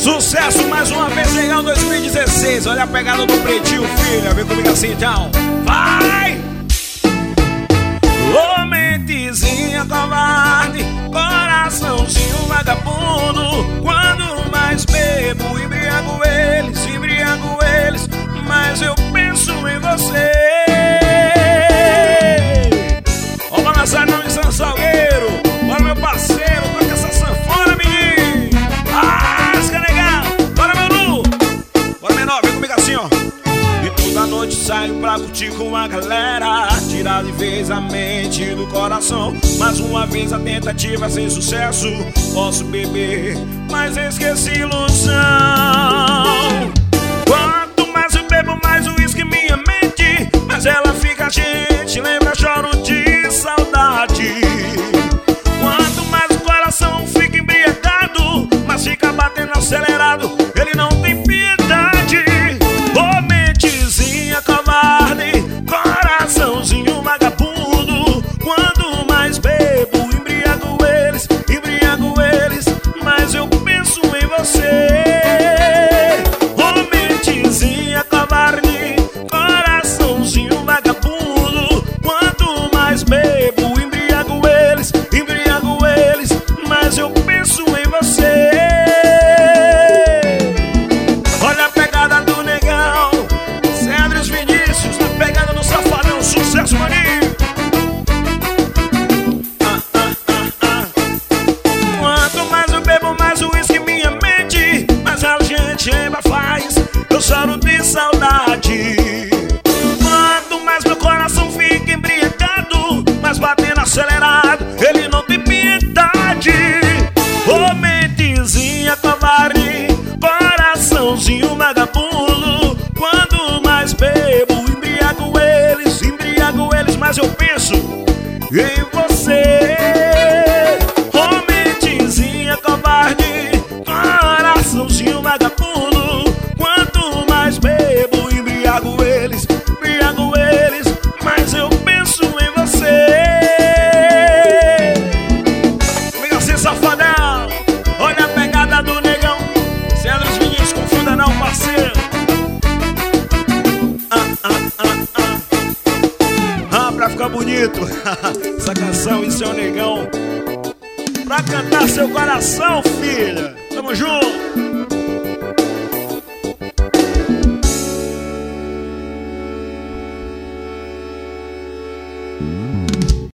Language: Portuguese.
Sucesso mais uma vez, legal 2016. Olha a pegada do Pretinho, filha. Vem comigo assim então. Vai! Ô mentezinha covarde, coraçãozinho vagabundo. Quando mais bebo, embriago eles, mas eu penso em você. Ó, Balançadão de São Salgueiro, bora meu parceiro, toca essa sanfona, menino. Asca, legal, bora meu Lu, bora menor, vem comigo assim, ó. E toda noite saio pra curtir com a galera, tirar de vez a mente do coração. Mais uma vez a tentativa sem sucesso. Posso beber, mas esqueci ilusão. Quanto mais eu bebo, mais o uísque minha mente, mas ela fica gente, lembra, choro de saudade. Quanto mais o coração fica embriagado, mas fica batendo acelerado, ele não tem piedade. Ô mentezinha covarde, coraçãozinho vagabundo. Quando mais bebo, embriago eles, mas eu penso em você. Ô mentezinha covarde, coraçãozinho vagabundo. Quanto mais bebo, embriago eles, mas eu penso em você. Olha a pegada do negão, Cedros Vinícius, na pegada do Safadão, sucesso, maninho. Quanto mais eu bebo, mais o uísque minha mente, mas a gente ainda faz, eu choro de saudade. Quanto mais meu coração fica embriagado, mas batendo acelerado, ele não tem piedade. Ô mentezinha covarde, coraçãozinho vagabundo. Quando mais bebo, embriago eles, mas eu penso em você. Ô mentezinha covarde, coraçãozinho vagabundo. Quanto mais bebo, embriago eles, mas eu penso em você. Comigo assim, safadão. Olha a pegada do negão, Cedros Vinícius, confunda não, parceiro. Pra ficar bonito essa canção, isso é o negão pra cantar seu coração, filha. Tamo junto.